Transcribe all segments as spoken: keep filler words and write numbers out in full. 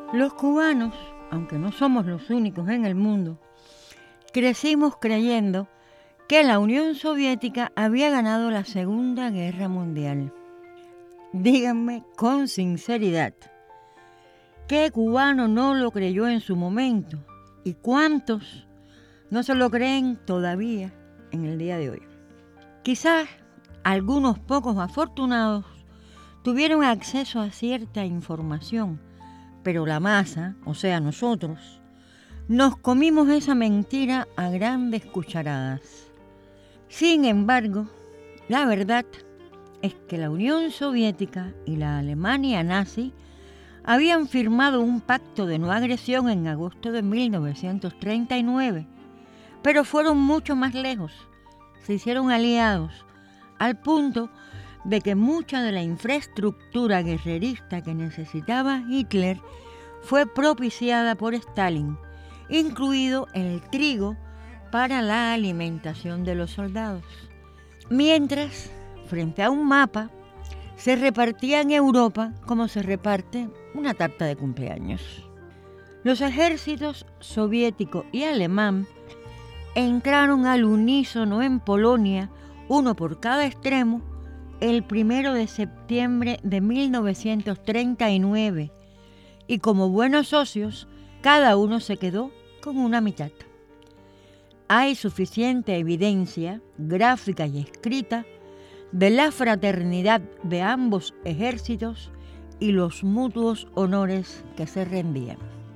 Los cubanos, aunque no somos los únicos en el mundo, crecimos creyendo que la Unión Soviética había ganado la Segunda Guerra Mundial. Díganme con sinceridad, ¿qué cubano no lo creyó en su momento? ¿Y cuántos no se lo creen todavía en el día de hoy? Quizás algunos pocos afortunados tuvieron acceso a cierta información, pero la masa, o sea nosotros, nos comimos esa mentira a grandes cucharadas. Sin embargo, la verdad es que la Unión Soviética y la Alemania nazi habían firmado un pacto de no agresión en agosto de mil novecientos treinta y nueve, pero fueron mucho más lejos. Se hicieron aliados al punto de que mucha de la infraestructura guerrerista que necesitaba Hitler fue propiciada por Stalin, incluido el trigo para la alimentación de los soldados. Mientras, frente a un mapa, se repartía en Europa como se reparte una tarta de cumpleaños. Los ejércitos soviético y alemán entraron al unísono en Polonia, uno por cada extremo, el primero de septiembre de mil novecientos treinta y nueve, y como buenos socios, cada uno se quedó con una mitad. Hay suficiente evidencia, gráfica y escrita, de la fraternidad de ambos ejércitos y los mutuos honores que se rendían.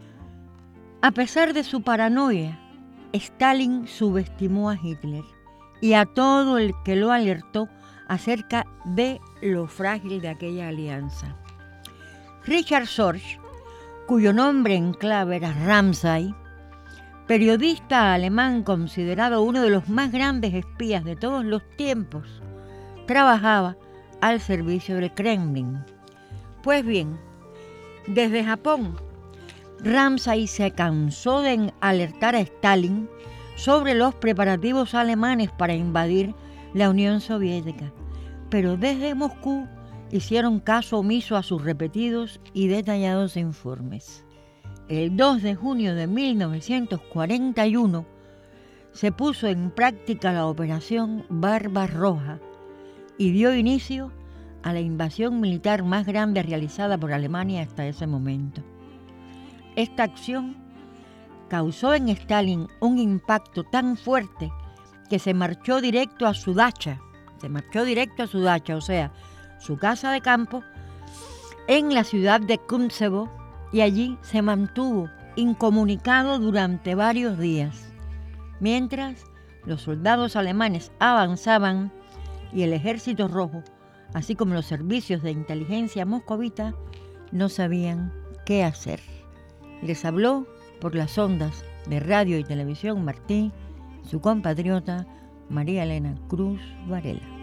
A pesar de su paranoia, Stalin subestimó a Hitler y a todo el que lo alertó acerca de lo frágil de aquella alianza. Richard Sorge, cuyo nombre en clave era Ramsay, periodista alemán considerado uno de los más grandes espías de todos los tiempos, trabajaba al servicio del Kremlin. Pues bien, desde Japón, Ramsay se cansó de alertar a Stalin sobre los preparativos alemanes para invadir la Unión Soviética, pero desde Moscú hicieron caso omiso a sus repetidos y detallados informes. El dos de junio de mil novecientos cuarenta y uno se puso en práctica la Operación Barbarroja y dio inicio a la invasión militar más grande realizada por Alemania hasta ese momento. Esta acción causó en Stalin un impacto tan fuerte que se marchó directo a su dacha, se marchó directo a su dacha, o sea, su casa de campo, en la ciudad de Kuntsevo, y allí se mantuvo incomunicado durante varios días, mientras los soldados alemanes avanzaban y el Ejército Rojo, así como los servicios de inteligencia moscovita, no sabían qué hacer. Les habló por las ondas de Radio y Televisión Martí su compatriota María Elena Cruz Varela.